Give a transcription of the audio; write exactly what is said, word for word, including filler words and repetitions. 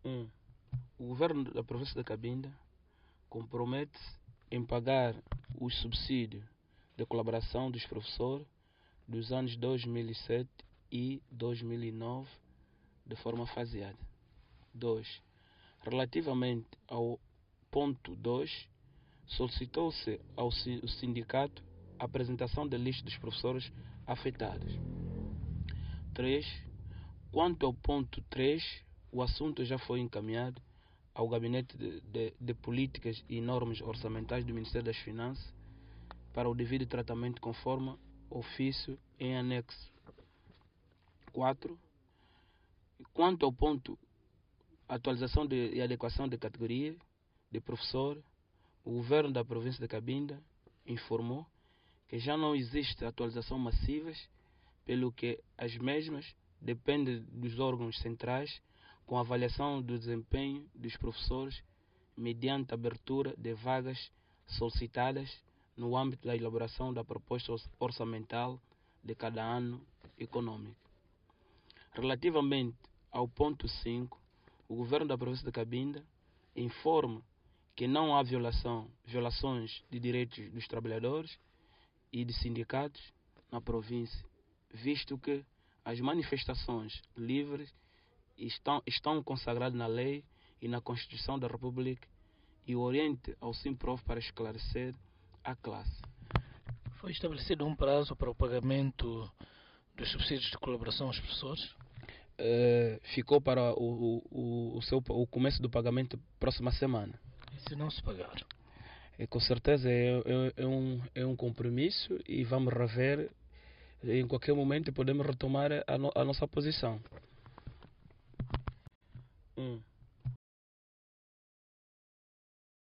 um. O governo da província de Cabinda compromete-se em pagar os subsídios de colaboração dos professores dos anos dois mil e sete e dois mil e nove de forma faseada. dois. Relativamente ao ponto dois, solicitou-se ao sindicato a apresentação da lista dos professores afetados. três. Quanto ao ponto três, o assunto já foi encaminhado ao Gabinete de, de, de Políticas e Normas Orçamentais do Ministério das Finanças para o devido tratamento conforme ofício em anexo. quatro. Quanto ao ponto atualização de, e adequação de categoria de professor, o governo da província de Cabinda informou que já não existe atualização massivas, pelo que as mesmas dependem dos órgãos centrais com avaliação do desempenho dos professores mediante abertura de vagas solicitadas no âmbito da elaboração da proposta orçamental de cada ano econômico. Relativamente ao ponto cinco, o governo da província de Cabinda informa que não há violação, violações de direitos dos trabalhadores e de sindicatos na província, visto que as manifestações livres estão, estão consagradas na lei e na Constituição da República e oriente ao Simprof para esclarecer a classe. Foi estabelecido um prazo para o pagamento dos subsídios de colaboração aos professores? Uh, ficou para o, o, o, seu, o começo do pagamento próxima semana. E se não se pagar? É, com certeza é, é, é, um, é um compromisso e vamos rever em qualquer momento, podemos retomar a, no, a nossa posição. Um.